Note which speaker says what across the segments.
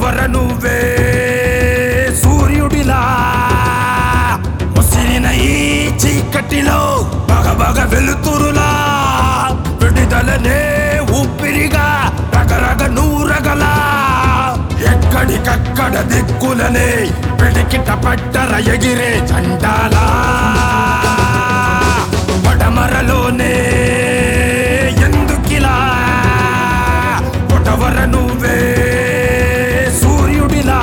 Speaker 1: కొటవర నువ్వే సూర్యుడిలా ముసిరిన ఈ చీకటిలో బగబగ వెలుతురులా విడుదలనే ఊపిరిగా రగరగ నూరగల ఎక్కడికక్కడ దిక్కులనే పిడికిట పట్టర ఎగిరే జెండాలా పడమరలోనే ఎందుకిలా కొటవర నువ్వే సూర్యుడిలా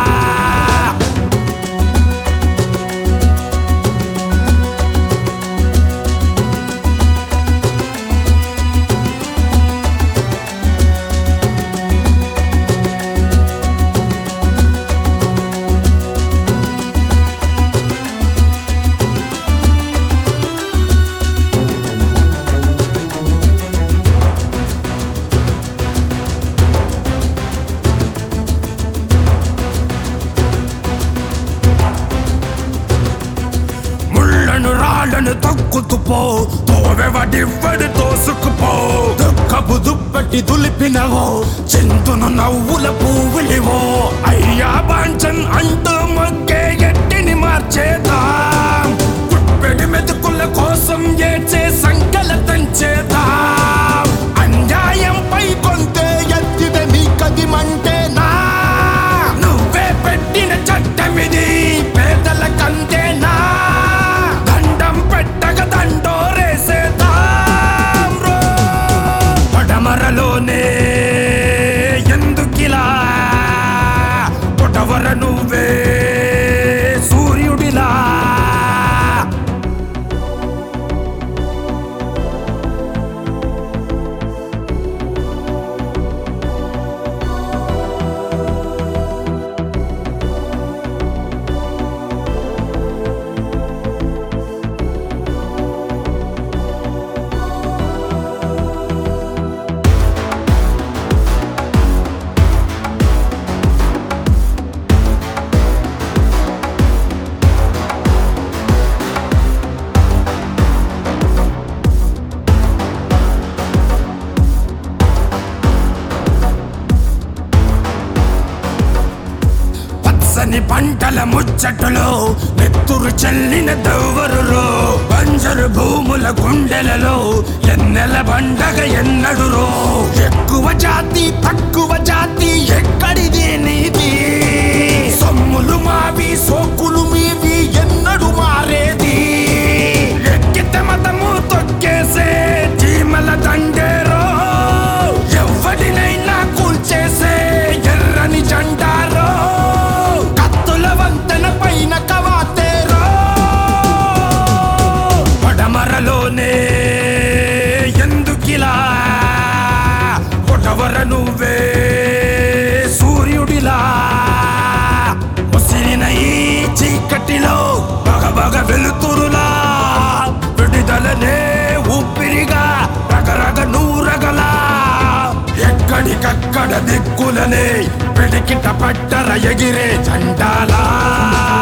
Speaker 1: రాళ్ళను తొక్కుతుపో తోవెవడివ్వడు తోసుకుపో దుఃఖపు దుప్పటి దులిపినవో చింతును నవ్వుల పువ్వులివో అయ్యా బాంచన్ అంటూ మొక్కే ఎట్టిని మార్చేద్దాం పుప్పెడి మెతుకుల కోసం ఏడ్చే సంకల తంచేద్దాం అన్యాయంపై కొంతే ఎత్తిద నీకది మంటేనా నువ్వే పెట్టిన చట్టమిది పేదల కంటేనా పడమరలోనే ఎందుకిలా కొటవర నువ్వే సూర్యుడిలా పంటల ముచ్చటులో నెత్తురు చల్లిన దవ్వరులో బంజరు భూముల గుండెలలో ఎన్నెల పండగ ఎన్నడురో ఎక్కువ జాతి తక్కువ జాతి ఎక్కడిది నీది సొమ్ములు మావి సోకులు మీవి ఎన్నడు మారేది ఎక్కితే మతము తొక్కేసే చీమల దండేరో ఎవ్వడినైనా కూల్చేసే ఎర్రని జెండారో పడమరలోనే ఎందుకిలా కొటవర నువ్వే సూర్యుడిలా ముసిరిన ఈ చీకటిలో బగబగ వెలుతురులా విడుదలనే ఊపిరిగా రగరగ నూరగల ఎక్కడికక్కడ దిక్కులనే పిడికిట పట్టర ఎగిరే జెండాలా